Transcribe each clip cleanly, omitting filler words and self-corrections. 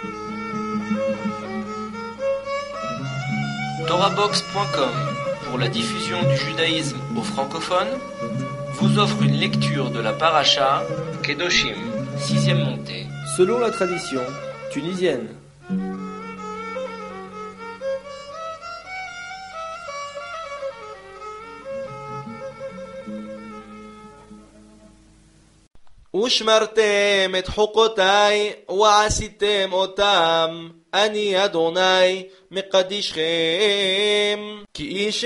Torahbox.com, pour la diffusion du judaïsme aux francophones, vous offre une lecture de la paracha Kedoshim, 6e montée, selon la tradition tunisienne. ושמרתם את חוקותיי ועשיתם אותם, אני אדוני מקדישכם. כי איש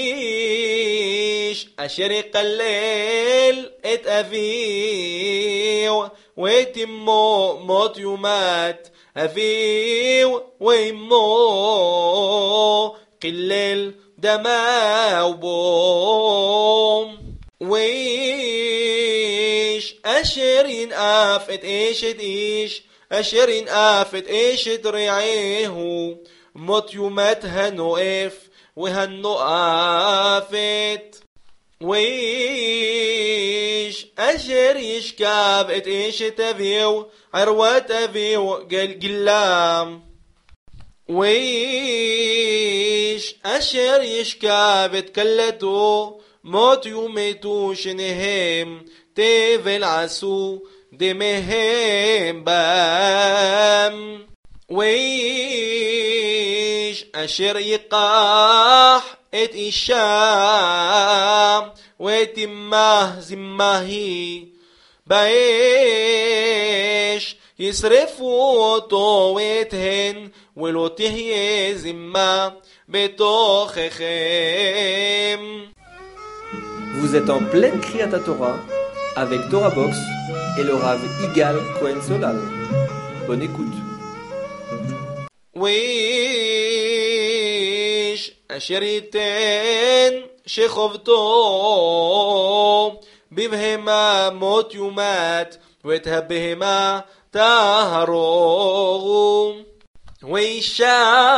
איש אשר יקלל את אביו ואת אמו מות יומת, אביו ואמו קילל דמהו בו. ואיש אשר ינאף את אשת איש, אשר ינאף את אשת רעהו, מות יומת הנואף והנואפת. ואיש אשר ישכב את אשת אביו, ערוות אביו גלם. ואיש אשר ישכב את כלתו, מות יומתו שניהם, תבל עשו דמיהם בם. ואיש אשר ייקח את אישה ותימה זימה היא, באש ישרפו אותו ואת הן, ולא תהיה זימה בתוככם. Vous êtes en pleine Kriyat Torah avec Torah Box et le Rav Igal Cohen Solal. Bonne écoute. ואיש אשר ייתן שחובתו בבהמה מות יומת, ואת הבהמה תהרוג. ואישה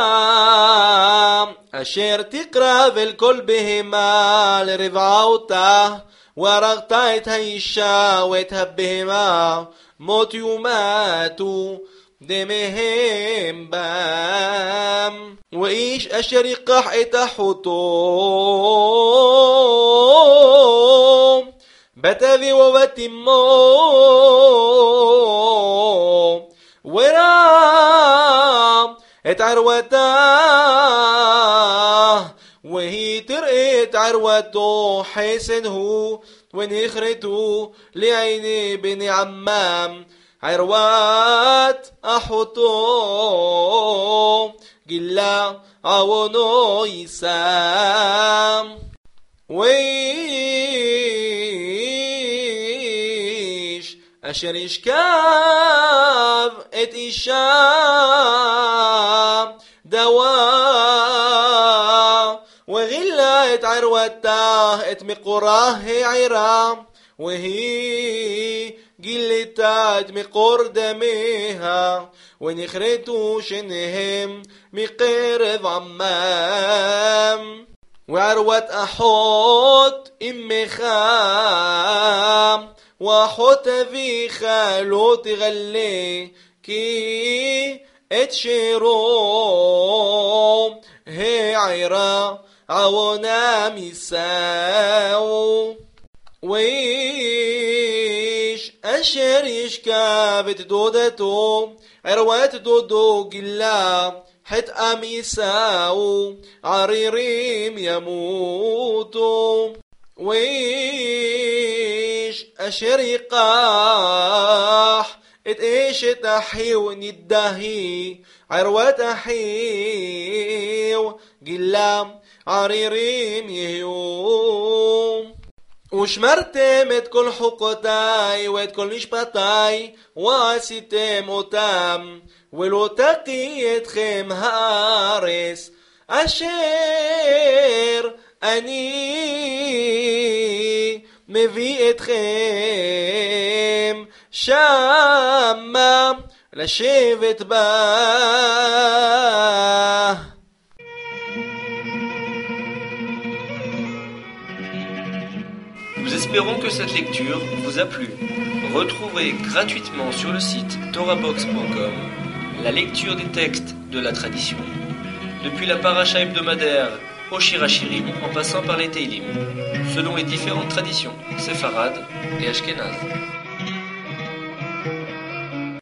אשר תקרב אל כל בהמה לרבעה אותה, והרגת את האישה ואת הבהמה, מות יומתו דמיהם בם. ואיש אשר ייקח את אחותו בת אביו ובת אמו, וראה את ערוותה, והיא תראה את ערוותו חסד הוא, ונכרתו לעיני בני עמם, ערוות אחותו גילה עוונו יישם. ואיש אשר ישכב את אישה דווה, וגילה את ערוותה את מקורה העירה, והיא גילתה את מקור דמיה, ונכרתו שניהם מקרב עמם. וערוות אחות אמך ואחות אביך לא תגלה, כי את שירו העירה עוונם יישאו. ואיש אשר ישכב את דודתו, ערוות דודו גילה, חטאם יישאו, ערירים ימותו. ואיש אשר ייקח את אשת אחיו נדהי, ערוות אחיו גילה, ערירים יהיו. ושמרתם את כל חוקותיי ואת כל משפטיי ועשיתם אותם, ולא תקיא אתכם הארץ אשר אני מביא אתכם שמה לשבת בה. Nous espérons que cette lecture vous a plu. Retrouvez gratuitement sur le site torahbox.com La lecture des textes de la tradition, depuis la paracha hebdomadaire au Shirachirim, en passant par les Teilim, selon les différentes traditions séfarades et ashkénazes.